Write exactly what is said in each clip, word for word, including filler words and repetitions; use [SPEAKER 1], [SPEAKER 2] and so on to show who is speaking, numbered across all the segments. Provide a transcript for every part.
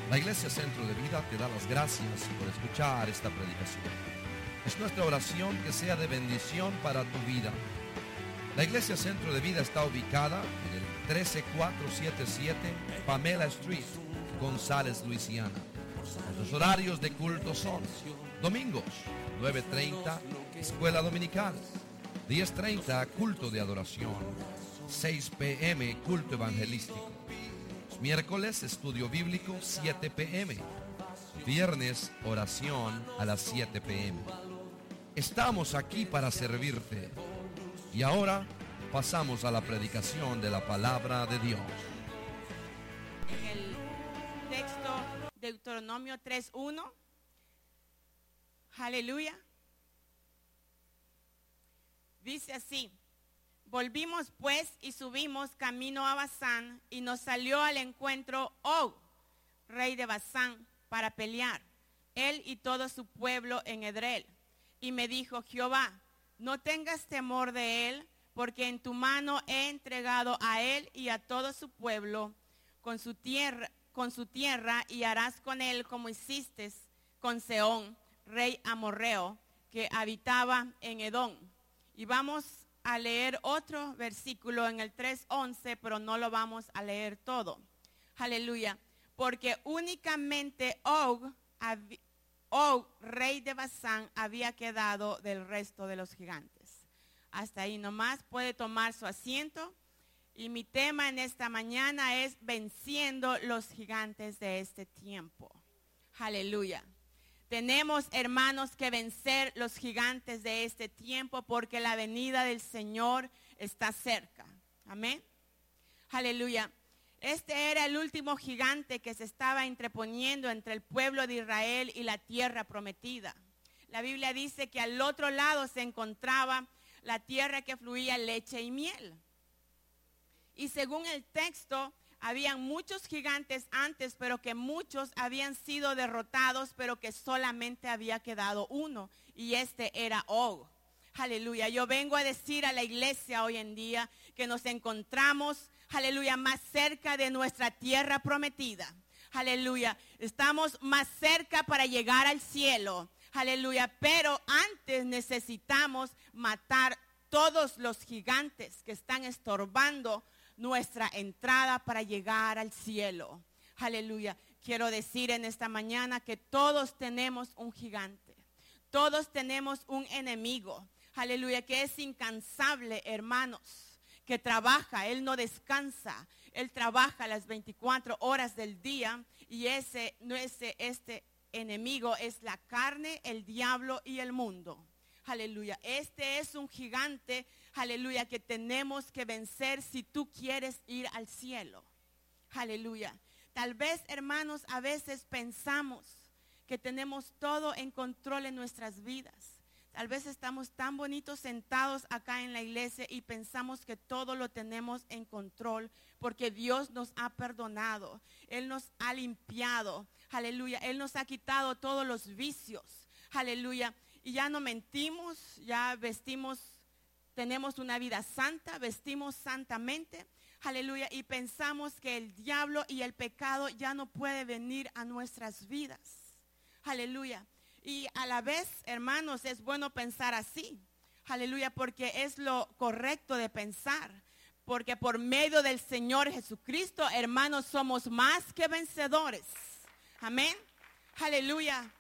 [SPEAKER 1] La Iglesia Centro de Vida te da las gracias por escuchar esta predicación. Es nuestra oración que sea de bendición para tu vida. La Iglesia Centro de Vida está ubicada en el trece mil cuatrocientos setenta y siete Pamela Street, González, Luisiana. Nuestros horarios de culto son: domingos, nueve treinta, escuela dominical; diez treinta, culto de adoración; seis pe eme, culto evangelístico; miércoles, estudio bíblico, siete pe eme; viernes, oración a las siete pe eme. Estamos aquí para servirte. Y ahora pasamos a la predicación de la palabra de Dios.
[SPEAKER 2] En el texto Deuteronomio tres uno. Aleluya. Dice así: volvimos pues y subimos camino a Basán, y nos salió al encuentro Og, rey de Basán, para pelear, él y todo su pueblo en Edreel. Y me dijo Jehová: no tengas temor de él, porque en tu mano he entregado a él y a todo su pueblo con su tierra, con su tierra, y harás con él como hiciste con Sehón, rey amorreo, que habitaba en Edom. Y vamos a leer otro versículo en el tres once, pero no lo vamos a leer todo. Aleluya. Porque únicamente Og, Og, rey de Basán, había quedado del resto de los gigantes. Hasta ahí nomás, puede tomar su asiento. Y mi tema en esta mañana es venciendo los gigantes de este tiempo. Aleluya. Tenemos, hermanos, que vencer los gigantes de este tiempo, porque la venida del Señor está cerca. Amén. Aleluya. Este era el último gigante que se estaba interponiendo entre el pueblo de Israel y la tierra prometida. La Biblia dice que al otro lado se encontraba la tierra que fluía leche y miel. Y según el texto, habían muchos gigantes antes, pero que muchos habían sido derrotados, pero que solamente había quedado uno, y este era Og. Aleluya. Yo vengo a decir a la iglesia hoy en día que nos encontramos, aleluya, más cerca de nuestra tierra prometida. Aleluya. Estamos más cerca para llegar al cielo. Aleluya. Pero antes necesitamos matar todos los gigantes que están estorbando nuestra entrada para llegar al cielo. Aleluya. Quiero decir en esta mañana que todos tenemos un gigante. Todos tenemos un enemigo. Aleluya, que es incansable, hermanos, que trabaja, él no descansa, él trabaja las veinticuatro horas del día, y ese, no ese, este enemigo es la carne, el diablo y el mundo. Aleluya, este es un gigante, aleluya, que tenemos que vencer si tú quieres ir al cielo. Aleluya. Tal vez, hermanos, a veces pensamos que tenemos todo en control en nuestras vidas. Tal vez estamos tan bonitos sentados acá en la iglesia y pensamos que todo lo tenemos en control, porque Dios nos ha perdonado, Él nos ha limpiado, aleluya, Él nos ha quitado todos los vicios, aleluya, y ya no mentimos, ya vestimos, tenemos una vida santa, vestimos santamente, aleluya, y pensamos que el diablo y el pecado ya no puede venir a nuestras vidas, aleluya. Y a la vez, hermanos, es bueno pensar así, aleluya, porque es lo correcto de pensar, porque por medio del Señor Jesucristo, hermanos, somos más que vencedores, amén, aleluya,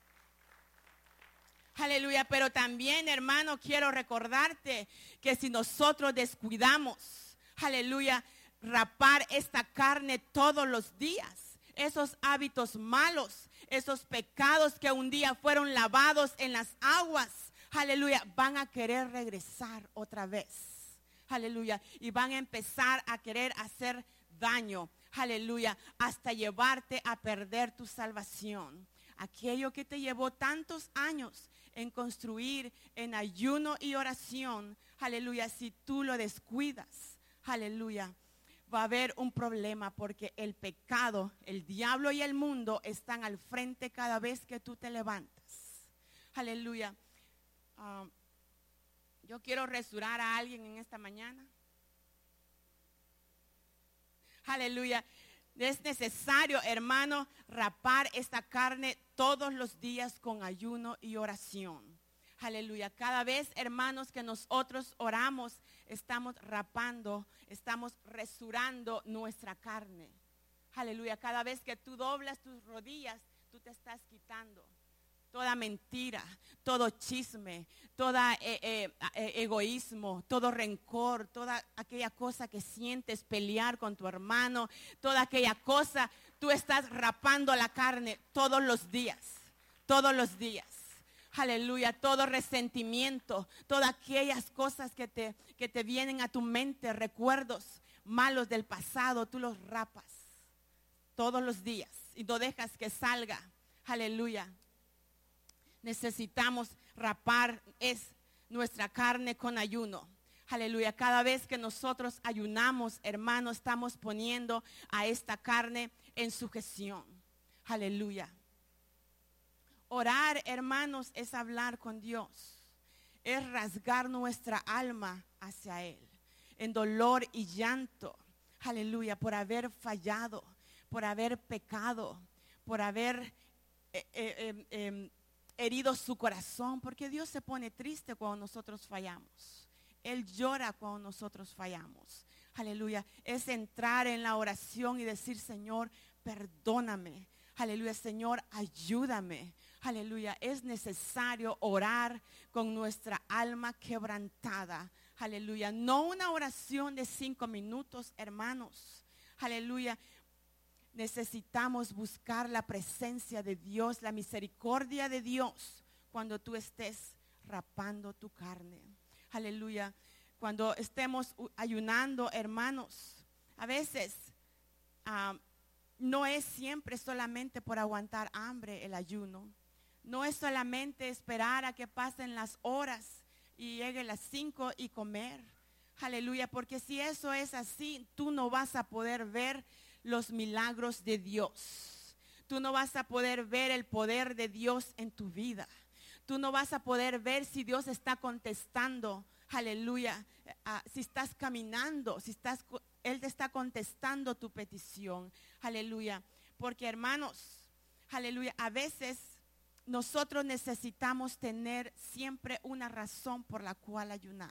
[SPEAKER 2] aleluya. Pero también, hermano, quiero recordarte que si nosotros descuidamos, aleluya, rapar esta carne todos los días, esos hábitos malos, esos pecados que un día fueron lavados en las aguas, aleluya, van a querer regresar otra vez, aleluya, y van a empezar a querer hacer daño, aleluya, hasta llevarte a perder tu salvación. Aquello que te llevó tantos años en construir en ayuno y oración, aleluya, si tú lo descuidas, aleluya, va a haber un problema, porque el pecado, el diablo y el mundo están al frente cada vez que tú te levantas. Aleluya. Uh, yo quiero resurar a alguien en esta mañana. Aleluya. Es necesario, hermano, rapar esta carne todos los días con ayuno y oración. Aleluya. Cada vez, hermanos, que nosotros oramos, estamos rapando, estamos resurando nuestra carne. Aleluya. Cada vez que tú doblas tus rodillas, tú te estás quitando toda mentira, todo chisme, todo eh, eh, eh, egoísmo, todo rencor, toda aquella cosa que sientes pelear con tu hermano, toda aquella cosa, tú estás rapando la carne todos los días, todos los días. Aleluya, todo resentimiento, todas aquellas cosas que te, que te vienen a tu mente, recuerdos malos del pasado, tú los rapas todos los días y no dejas que salga. Aleluya. Necesitamos rapar es nuestra carne con ayuno. Aleluya. Cada vez que nosotros ayunamos, hermanos, estamos poniendo a esta carne en sujeción. Aleluya. Orar, hermanos, es hablar con Dios. Es rasgar nuestra alma hacia Él. En dolor y llanto. Aleluya. Por haber fallado. Por haber pecado. Por haber eh, eh, eh, eh, herido su corazón. Porque Dios se pone triste cuando nosotros fallamos. Él llora cuando nosotros fallamos. Aleluya. Es entrar en la oración y decir, Señor, perdóname. Aleluya, Señor, ayúdame. Aleluya, es necesario orar con nuestra alma quebrantada. Aleluya, no una oración de cinco minutos, hermanos. Aleluya, necesitamos buscar la presencia de Dios, la misericordia de Dios cuando tú estés rapando tu carne. Aleluya, cuando estemos ayunando, hermanos, a veces uh, no es siempre solamente por aguantar hambre el ayuno. No es solamente esperar a que pasen las horas y llegue las cinco y comer. Aleluya, porque si eso es así, tú no vas a poder ver los milagros de Dios. Tú no vas a poder ver el poder de Dios en tu vida. Tú no vas a poder ver si Dios está contestando. Aleluya, uh, si estás caminando, si estás, Él te está contestando tu petición. Aleluya, porque hermanos, aleluya, a veces nosotros necesitamos tener siempre una razón por la cual ayunar.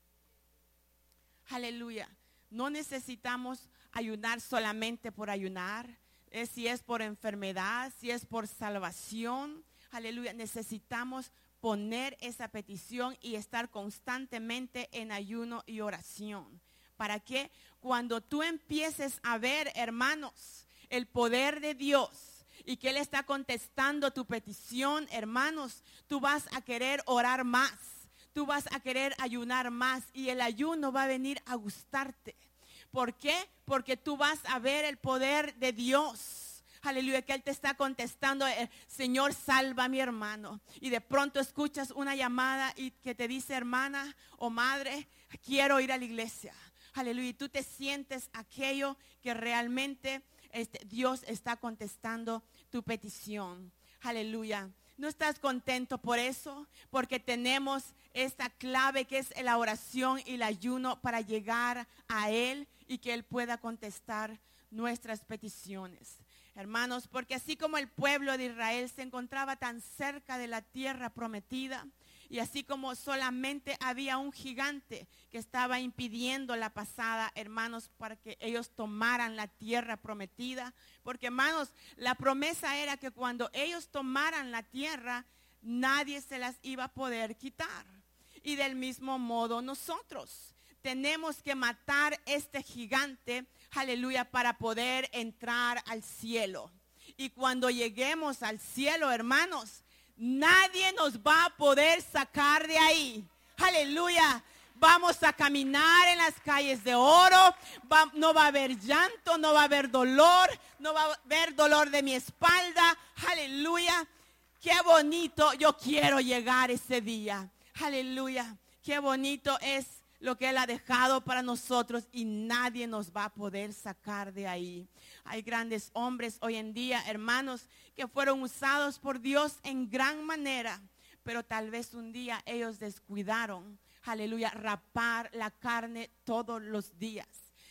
[SPEAKER 2] Aleluya. No necesitamos ayunar solamente por ayunar. Eh, si es por enfermedad, si es por salvación. Aleluya. Necesitamos poner esa petición y estar constantemente en ayuno y oración. ¿Para qué? Cuando tú empieces a ver, hermanos, el poder de Dios y que Él está contestando tu petición, hermanos, tú vas a querer orar más, tú vas a querer ayunar más y el ayuno va a venir a gustarte. ¿Por qué? Porque tú vas a ver el poder de Dios. Aleluya, que Él te está contestando, Señor, salva a mi hermano. Y de pronto escuchas una llamada y que te dice, hermana o madre, quiero ir a la iglesia. Aleluya, y tú te sientes aquello que realmente Este, Dios está contestando tu petición. Aleluya. ¿No estás contento por eso? Porque tenemos esta clave que es la oración y el ayuno para llegar a Él y que Él pueda contestar nuestras peticiones. Hermanos, porque así como el pueblo de Israel se encontraba tan cerca de la tierra prometida, y así como solamente había un gigante que estaba impidiendo la pasada, hermanos, para que ellos tomaran la tierra prometida. Porque, hermanos, la promesa era que cuando ellos tomaran la tierra, nadie se las iba a poder quitar. Y del mismo modo nosotros tenemos que matar este gigante, aleluya, para poder entrar al cielo. Y cuando lleguemos al cielo, hermanos, nadie nos va a poder sacar de ahí. Aleluya. Vamos a caminar en las calles de oro. Va, no va a haber llanto, no va a haber dolor. No va a haber dolor de mi espalda. Aleluya. Qué bonito. Yo quiero llegar ese día. Aleluya. Qué bonito es lo que Él ha dejado para nosotros y nadie nos va a poder sacar de ahí. Hay grandes hombres hoy en día, hermanos, que fueron usados por Dios en gran manera, pero tal vez un día ellos descuidaron, aleluya, rapar la carne todos los días.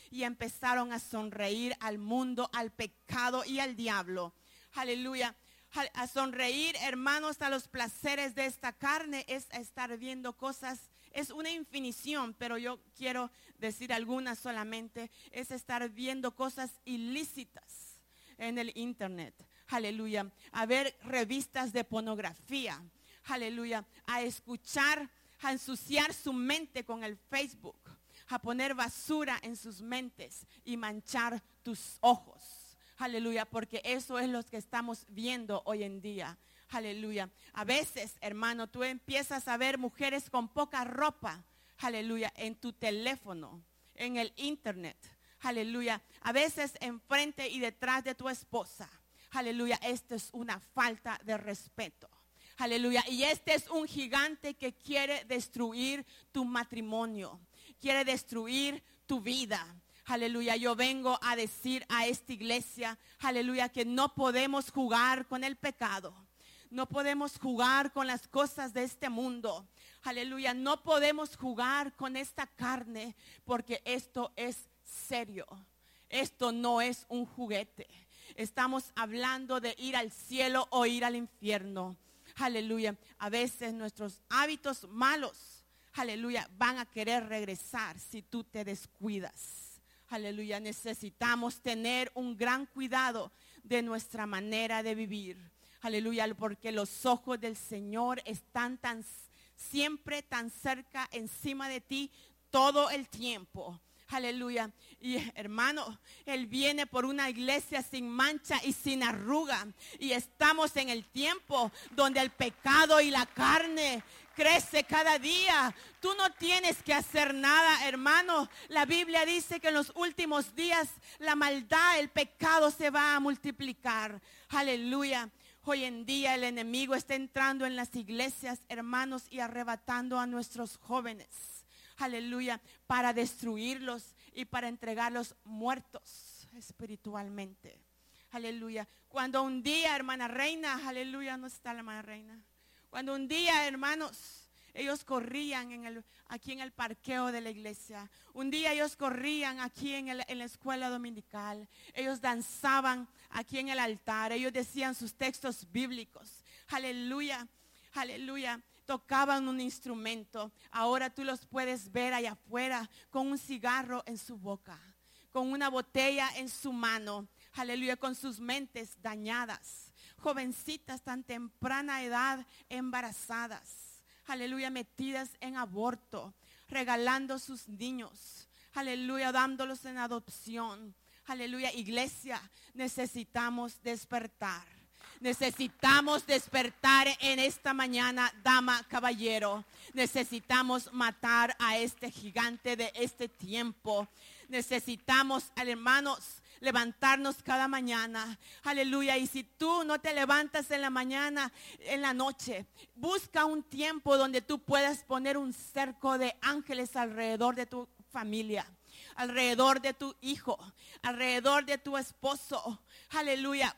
[SPEAKER 2] y empezaron a sonreír al mundo, al pecado y al diablo. Aleluya. A sonreír, hermanos, a los placeres de esta carne es estar viendo cosas. Es una infinición, pero yo quiero decir algunas solamente. Es estar viendo cosas ilícitas en el internet. Aleluya. A ver revistas de pornografía. Aleluya. A escuchar, a ensuciar su mente con el Facebook. A poner basura en sus mentes y manchar tus ojos. Aleluya, porque eso es lo que estamos viendo hoy en día. Aleluya. A veces, hermano, tú empiezas a ver mujeres con poca ropa. Aleluya, en tu teléfono, en el internet. Aleluya. A veces enfrente y detrás de tu esposa. Aleluya, esto es una falta de respeto. Aleluya. Y este es un gigante que quiere destruir tu matrimonio. Quiere destruir tu vida. Aleluya, yo vengo a decir a esta iglesia, aleluya, que no podemos jugar con el pecado. No podemos jugar con las cosas de este mundo. Aleluya, no podemos jugar con esta carne porque esto es serio. Esto no es un juguete. Estamos hablando de ir al cielo o ir al infierno. Aleluya, a veces nuestros hábitos malos, aleluya, van a querer regresar si tú te descuidas. Aleluya, necesitamos tener un gran cuidado de nuestra manera de vivir. Aleluya, porque los ojos del Señor están tan siempre tan cerca encima de ti todo el tiempo. Aleluya. Y hermano, Él viene por una iglesia sin mancha y sin arruga. Y estamos en el tiempo donde el pecado y la carne crece cada día. Tú no tienes que hacer nada, hermano. La Biblia dice que en los últimos días la maldad, el pecado se va a multiplicar. Aleluya. Hoy en día el enemigo está entrando en las iglesias, hermanos, y arrebatando a nuestros jóvenes. Aleluya, para destruirlos y para entregarlos muertos espiritualmente. Aleluya. Cuando un día, hermana Reina, aleluya, no está la hermana Reina. Cuando un día, hermanos, ellos corrían en el, aquí en el parqueo de la iglesia. Un día ellos corrían aquí en, el, en la escuela dominical. Ellos danzaban aquí en el altar. Ellos decían sus textos bíblicos. Aleluya, aleluya. Tocaban un instrumento. Ahora tú los puedes ver allá afuera con un cigarro en su boca, con una botella en su mano. Aleluya, con sus mentes dañadas. Jovencitas tan temprana edad embarazadas. Aleluya, metidas en aborto, regalando sus niños. Aleluya, dándolos en adopción. Aleluya, iglesia, necesitamos despertar. Necesitamos despertar en esta mañana, dama, caballero. Necesitamos matar a este gigante de este tiempo. Necesitamos, hermanos, levantarnos cada mañana. Aleluya. Y si tú no te levantas en la mañana, en la noche, busca un tiempo donde tú puedas poner un cerco de ángeles alrededor de tu familia, alrededor de tu hijo, alrededor de tu esposo. Aleluya.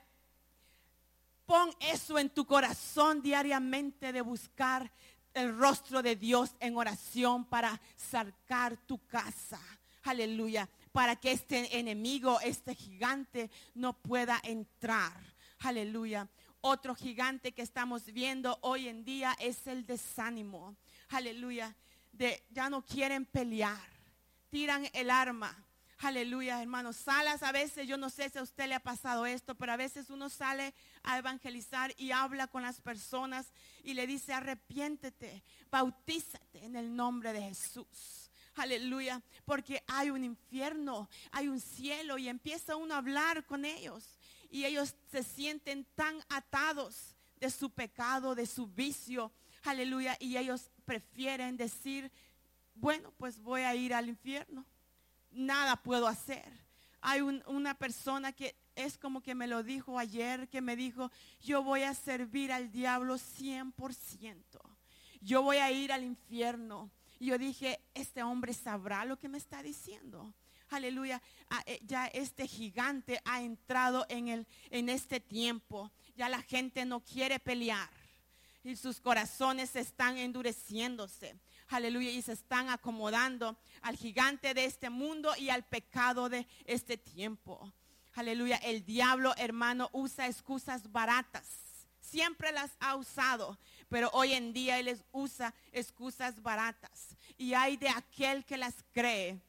[SPEAKER 2] Pon eso en tu corazón diariamente de buscar el rostro de Dios en oración para sacar tu casa. Aleluya. Para que este enemigo, este gigante no pueda entrar. Aleluya. Otro gigante que estamos viendo hoy en día es el desánimo. Aleluya. De, ya no quieren pelear. Tiran el arma. Aleluya, hermanos. Salas a veces, yo no sé si a usted le ha pasado esto, pero a veces uno sale a evangelizar y habla con las personas y le dice: arrepiéntete, bautízate en el nombre de Jesús. Aleluya, porque hay un infierno, hay un cielo, y empieza uno a hablar con ellos y ellos se sienten tan atados de su pecado, de su vicio. Aleluya, y ellos prefieren decir: bueno, pues voy a ir al infierno. Nada puedo hacer. Hay un, una persona que es como que me lo dijo ayer, que me dijo: yo voy a servir al diablo cien por ciento. Yo voy a ir al infierno. Y yo dije: este hombre sabrá lo que me está diciendo. Aleluya. Ya este gigante ha entrado en, el, en este tiempo. Ya la gente no quiere pelear y sus corazones están endureciéndose. Aleluya, y se están acomodando al gigante de este mundo y al pecado de este tiempo. Aleluya, el diablo, hermano, usa excusas baratas. Siempre las ha usado, pero hoy en día él usa excusas baratas. Y hay de aquel que las cree.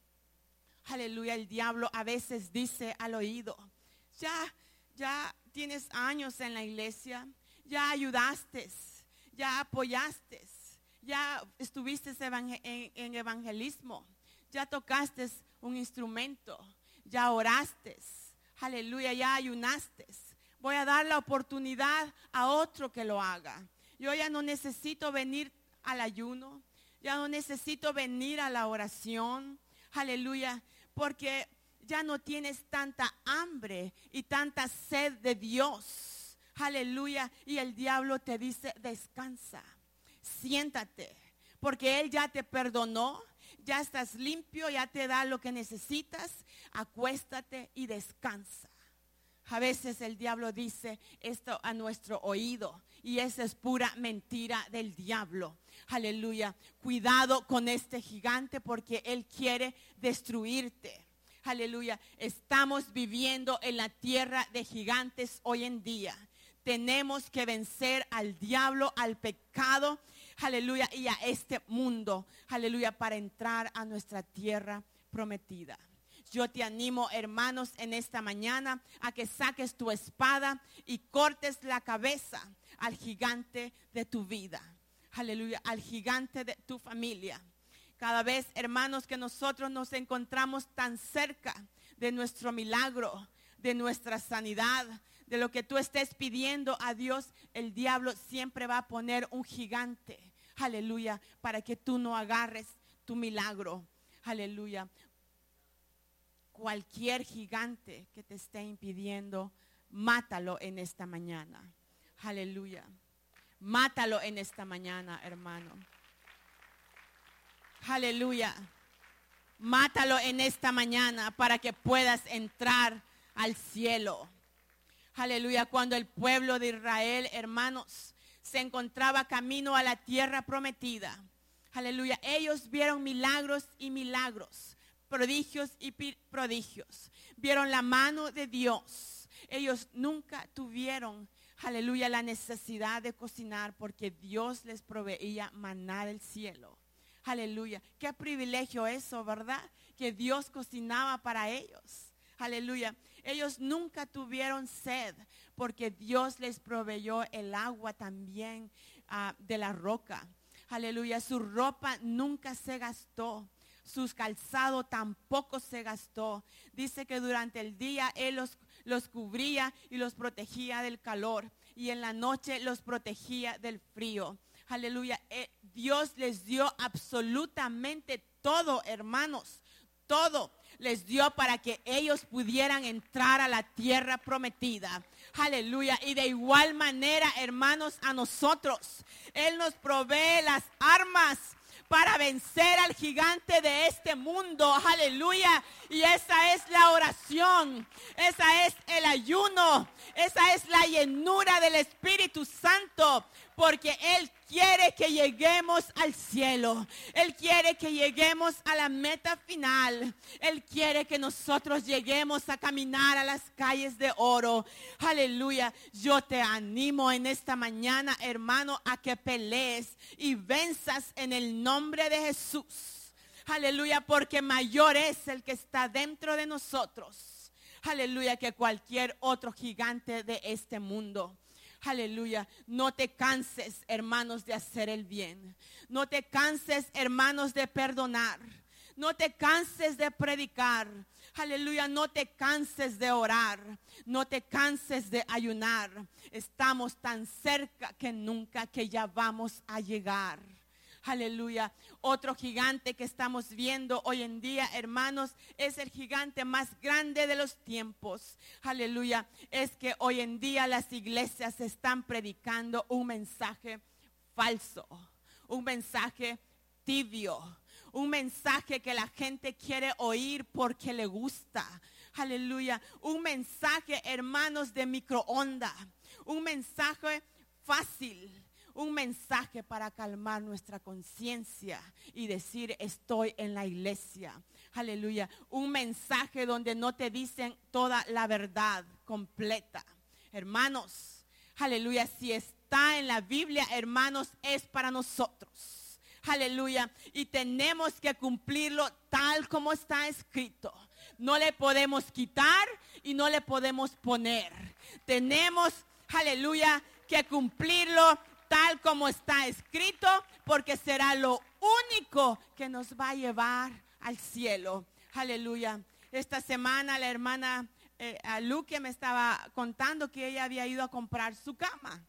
[SPEAKER 2] Aleluya, el diablo a veces dice al oído, ya, ya tienes años en la iglesia, ya ayudaste, ya apoyaste, ya estuviste en evangelismo, ya tocaste un instrumento, ya oraste, aleluya, ya ayunaste. Voy a dar la oportunidad a otro que lo haga. Yo ya no necesito venir al ayuno, ya no necesito venir a la oración, aleluya, porque ya no tienes tanta hambre y tanta sed de Dios, aleluya. Y el diablo te dice, descansa, siéntate, porque Él ya te perdonó, ya estás limpio, ya te da lo que necesitas, acuéstate y descansa. A veces el diablo dice esto a nuestro oído y esa es pura mentira del diablo. Aleluya. Cuidado con este gigante porque él quiere destruirte. Aleluya. Estamos viviendo en la tierra de gigantes hoy en día. Tenemos que vencer al diablo, al pecado, aleluya, y a este mundo, aleluya, para entrar a nuestra tierra prometida. Yo te animo, hermanos, en esta mañana a que saques tu espada y cortes la cabeza al gigante de tu vida. Aleluya, al gigante de tu familia. Cada vez, hermanos, que nosotros nos encontramos tan cerca de nuestro milagro, de nuestra sanidad, de lo que tú estés pidiendo a Dios, el diablo siempre va a poner un gigante. Aleluya, para que tú no agarres tu milagro. Aleluya. Cualquier gigante que te esté impidiendo, mátalo en esta mañana. Aleluya. Mátalo en esta mañana, hermano. Aleluya. Mátalo en esta mañana para que puedas entrar al cielo. Aleluya. Cuando el pueblo de Israel, hermanos, se encontraba camino a la tierra prometida. Aleluya. Ellos vieron milagros y milagros. Prodigios y prodigios. Vieron la mano de Dios. Ellos nunca tuvieron, aleluya, la necesidad de cocinar porque Dios les proveía maná del cielo. Aleluya. Qué privilegio eso, ¿verdad? Que Dios cocinaba para ellos. Aleluya. Ellos nunca tuvieron sed porque Dios les proveyó el agua también uh, de la roca. Aleluya. Su ropa nunca se gastó. Sus calzados tampoco se gastó. Dice que durante el día Él los, los cubría y los protegía del calor. Y en la noche los protegía del frío. Aleluya. Eh, Dios les dio absolutamente todo, hermanos. Todo les dio para que ellos pudieran entrar a la tierra prometida. Aleluya. Y de igual manera, hermanos, a nosotros. Él nos provee las armas para vencer al gigante de este mundo. Aleluya. Y esa es la oración. Esa es el ayuno. Esa es la llenura del Espíritu Santo. Porque Él quiere que lleguemos al cielo. Él quiere que lleguemos a la meta final. Él quiere que nosotros lleguemos a caminar a las calles de oro. Aleluya. Yo te animo en esta mañana, hermano, a que pelees y venzas en el nombre de Jesús. Aleluya, porque mayor es el que está dentro de nosotros. Aleluya, que cualquier otro gigante de este mundo. Aleluya. No te canses, hermanos, de hacer el bien. No te canses, hermanos, de perdonar. No te canses de predicar. Aleluya. No te canses de orar. No te canses de ayunar. Estamos tan cerca que nunca que ya vamos a llegar. Aleluya. Otro gigante que estamos viendo hoy en día, hermanos, es el gigante más grande de los tiempos. Aleluya. Es que hoy en día las iglesias están predicando un mensaje falso, un mensaje tibio, un mensaje que la gente quiere oír porque le gusta. Aleluya. Un mensaje, hermanos, de microondas, un mensaje fácil. un mensaje para calmar nuestra conciencia y decir estoy en la iglesia. Aleluya. Un mensaje donde no te dicen toda la verdad completa. Hermanos, aleluya, si está en la Biblia, hermanos, es para nosotros. Aleluya. Y tenemos que cumplirlo tal como está escrito. No le podemos quitar y no le podemos poner. Tenemos, aleluya, que cumplirlo tal como está escrito, porque será lo único que nos va a llevar al cielo. Aleluya. Esta semana la hermana eh, a Luque me estaba contando que ella había ido a comprar su cama.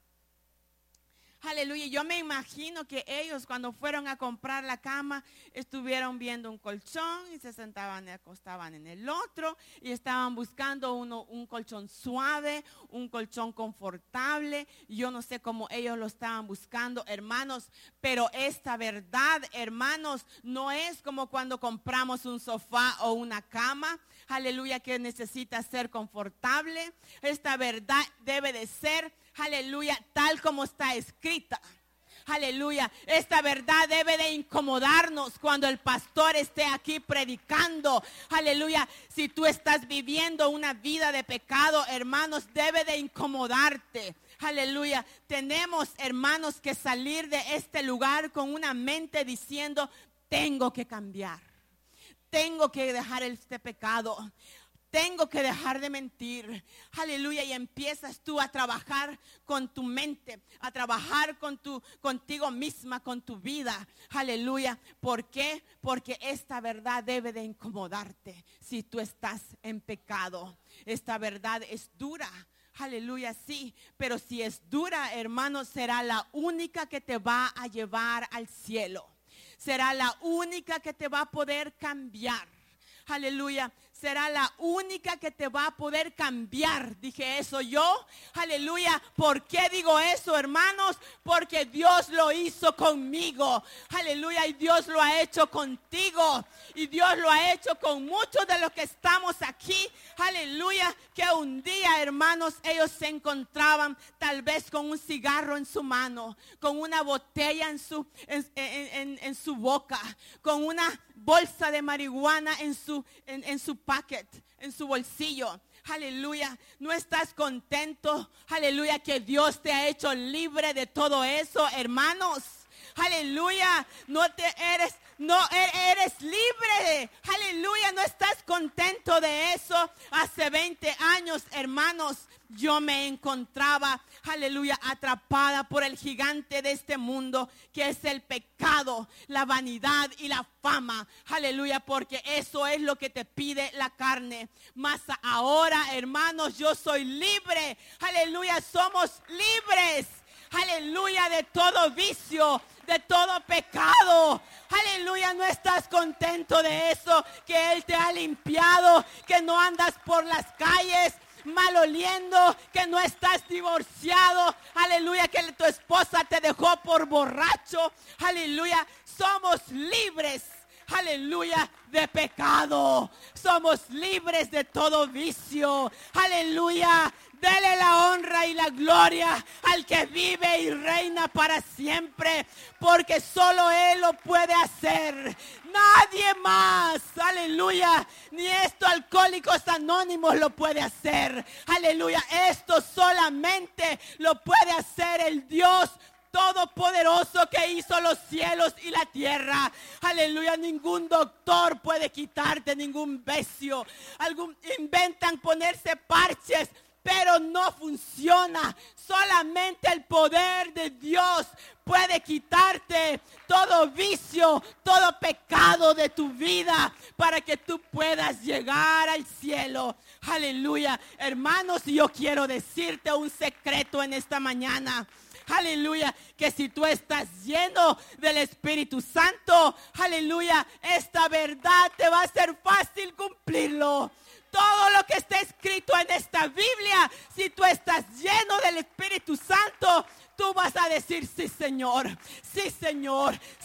[SPEAKER 2] Aleluya. Yo me imagino que ellos cuando fueron a comprar la cama estuvieron viendo un colchón y se sentaban y acostaban en el otro y estaban buscando uno, un colchón suave, un colchón confortable. Yo no sé cómo ellos lo estaban buscando, hermanos, pero esta verdad, hermanos, no es como cuando compramos un sofá o una cama. Aleluya, que necesita ser confortable. Esta verdad debe de ser, aleluya, tal como está escrita. Aleluya, esta verdad debe de incomodarnos cuando el pastor esté aquí predicando. Aleluya, si tú estás viviendo una vida de pecado, hermanos, debe de incomodarte. Aleluya, tenemos, hermanos, que salir de este lugar con una mente diciendo, tengo que cambiar. Tengo que dejar este pecado. Tengo que dejar de mentir. Aleluya. Y empiezas tú a trabajar con tu mente, a trabajar con tu, contigo misma, con tu vida. Aleluya. ¿Por qué? Porque esta verdad debe de incomodarte si tú estás en pecado. Esta verdad es dura. Aleluya, sí. Pero si es dura, hermano, será la única que te va a llevar al cielo. Será la única que te va a poder cambiar. Aleluya. Será la única que te va a poder cambiar. Dije eso yo. Aleluya. ¿Por qué digo eso, hermanos? Porque Dios lo hizo conmigo. Aleluya. Y Dios lo ha hecho contigo. Y Dios lo ha hecho con muchos de los que estamos aquí. Aleluya. Que un día, hermanos, ellos se encontraban tal vez con un cigarro en su mano, con una botella en su, en, en, en, en su boca, con una bolsa de marihuana en su, en, en su packet, en su bolsillo. Aleluya. No estás contento. Aleluya, que Dios te ha hecho libre de todo eso, hermanos. Aleluya. No te eres, no eres libre. Aleluya. No estás contento de eso. Hace veinte años, hermanos, yo me encontraba, aleluya, atrapada por el gigante de este mundo, que es el pecado, la vanidad y la fama. Aleluya, porque eso es lo que te pide la carne. Mas ahora, hermanos, yo soy libre. Aleluya, somos libres. Aleluya, de todo vicio, de todo pecado. Aleluya, no estás contento de eso, que Él te ha limpiado, que no andas por las calles maloliendo, que no estás divorciado. Aleluya, que tu esposa te dejó por borracho. Aleluya, somos libres. Aleluya, de pecado. Somos libres de todo vicio. Aleluya. Dele la honra y la gloria al que vive y reina para siempre, porque solo Él lo puede hacer. Nadie más. Aleluya. Ni esto Alcohólicos Anónimos lo puede hacer. Aleluya. Esto solamente lo puede hacer el Dios todopoderoso que hizo los cielos y la tierra. Aleluya. Ningún doctor puede quitarte ningún vicio. Algún, inventan ponerse parches, pero no funciona. Solamente el poder de Dios puede quitarte todo vicio, todo pecado de tu vida, para que tú puedas llegar al cielo. Aleluya. Hermanos, yo quiero decirte un secreto en esta mañana. Aleluya, que si tú estás lleno del Espíritu Santo, aleluya, esta verdad te va a ser fácil cumplirlo. Todo lo que está escrito en esta Biblia, si tú estás lleno del Espíritu Santo, tú vas a decir, sí, Señor, sí, Señor, sí, Señor.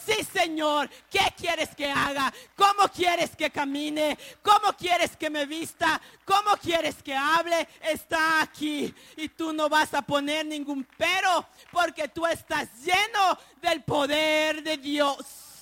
[SPEAKER 2] Señor, ¿qué quieres que haga? ¿Cómo quieres que camine? ¿Cómo quieres que me vista? ¿Cómo quieres que hable? Está aquí. Y tú no vas a poner ningún pero, porque tú estás lleno del poder de Dios.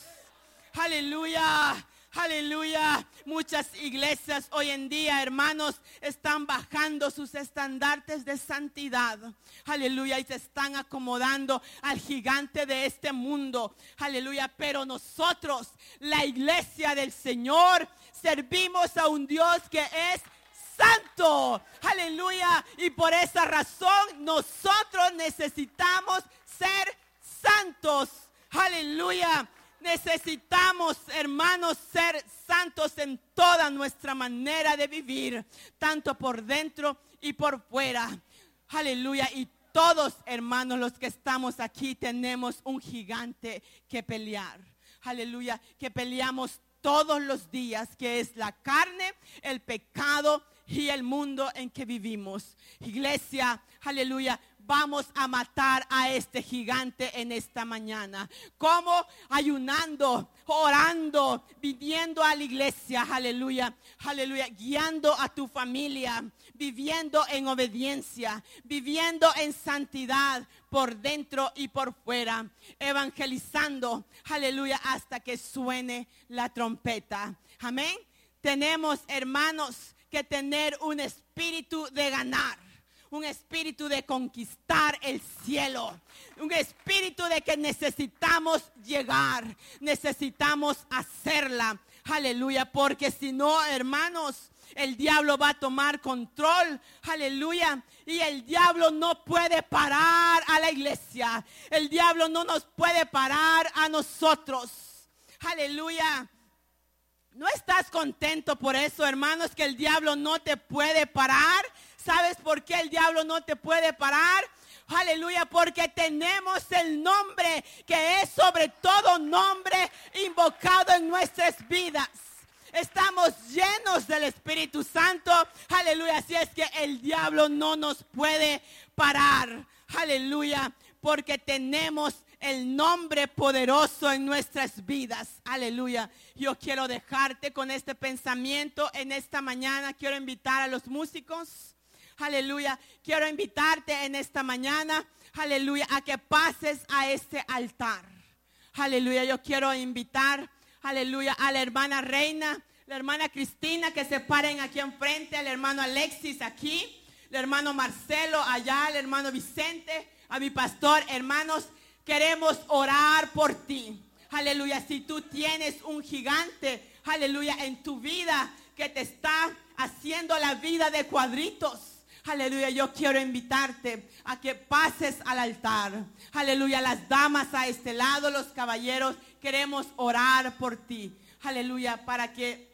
[SPEAKER 2] Aleluya. Aleluya. Muchas iglesias hoy en día, hermanos, están bajando sus estandartes de santidad. Aleluya. Y se están acomodando al gigante de este mundo. Aleluya. Pero nosotros, la iglesia del Señor, servimos a un Dios que es santo. Aleluya. Y por esa razón nosotros necesitamos ser santos. Aleluya. Necesitamos, hermanos, ser santos en toda nuestra manera de vivir, tanto por dentro y por fuera. Aleluya. Y todos, hermanos, los que estamos aquí, tenemos un gigante que pelear. Aleluya. Que peleamos todos los días, que es la carne, el pecado y el mundo en que vivimos. Iglesia, aleluya. Vamos a matar a este gigante en esta mañana. ¿Cómo? Ayunando, orando, viniendo a la iglesia, aleluya, aleluya, guiando a tu familia, viviendo en obediencia, viviendo en santidad por dentro y por fuera, evangelizando, aleluya, hasta que suene la trompeta. Amén. Tenemos, hermanos, que tener un espíritu de ganar. Un espíritu de conquistar el cielo. Un espíritu de que necesitamos llegar. Necesitamos hacerla. Aleluya. Porque si no, hermanos, el diablo va a tomar control. Aleluya. Y el diablo no puede parar a la iglesia. El diablo no nos puede parar a nosotros. Aleluya. ¿No estás contento por eso, hermanos, que el diablo no te puede parar? ¿Sabes por qué el diablo no te puede parar? Aleluya, porque tenemos el nombre que es sobre todo nombre invocado en nuestras vidas. Estamos llenos del Espíritu Santo. Aleluya, así es que el diablo no nos puede parar. Aleluya, porque tenemos el nombre poderoso en nuestras vidas. Aleluya. Yo quiero dejarte con este pensamiento en esta mañana. Quiero invitar a los músicos. Aleluya. Quiero invitarte en esta mañana, aleluya, a que pases a este altar. Aleluya. Yo quiero invitar, aleluya, a la hermana Reina, la hermana Cristina, que se paren aquí enfrente, al hermano Alexis aquí, el hermano Marcelo allá, el hermano Vicente, a mi pastor. Hermanos, queremos orar por ti. Aleluya. Si tú tienes un gigante, aleluya, en tu vida que te está haciendo la vida de cuadritos, aleluya, yo quiero invitarte a que pases al altar. Aleluya, las damas a este lado, los caballeros, queremos orar por ti. Aleluya, para que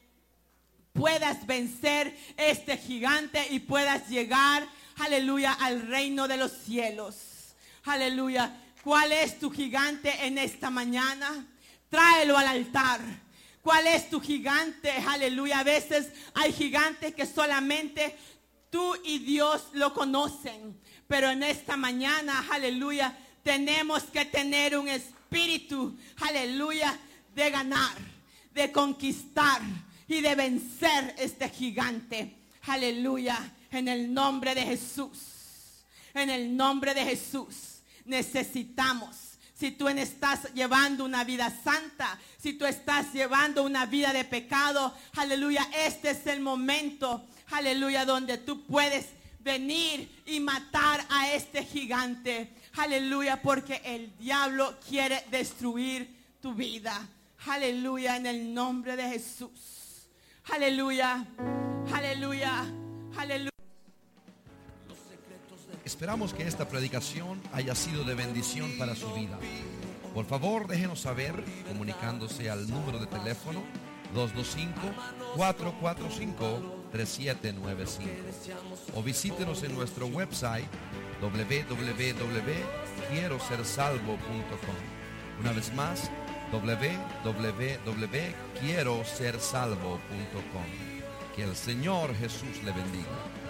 [SPEAKER 2] puedas vencer este gigante y puedas llegar, aleluya, al reino de los cielos. Aleluya. ¿Cuál es tu gigante en esta mañana? Tráelo al altar. ¿Cuál es tu gigante? Aleluya. A veces hay gigantes que solamente tú y Dios lo conocen. Pero en esta mañana, aleluya, tenemos que tener un espíritu, aleluya, de ganar, de conquistar y de vencer este gigante. Aleluya. En el nombre de Jesús. En el nombre de Jesús. Necesitamos, si tú estás llevando una vida santa, si tú estás llevando una vida de pecado, aleluya, este es el momento, aleluya, donde tú puedes venir y matar a este gigante, aleluya, porque el diablo quiere destruir tu vida. Aleluya, en el nombre de Jesús. Aleluya, aleluya, aleluya.
[SPEAKER 1] Esperamos que esta predicación haya sido de bendición para su vida. Por favor, déjenos saber comunicándose al número de teléfono dos dos cinco, cuatro cuatro cinco, tres siete nueve cinco o visítenos en nuestro website doble u doble u doble u punto quiero ser salvo punto com. Una vez más, doble u doble u doble u punto quiero ser salvo punto com. Que el Señor Jesús le bendiga.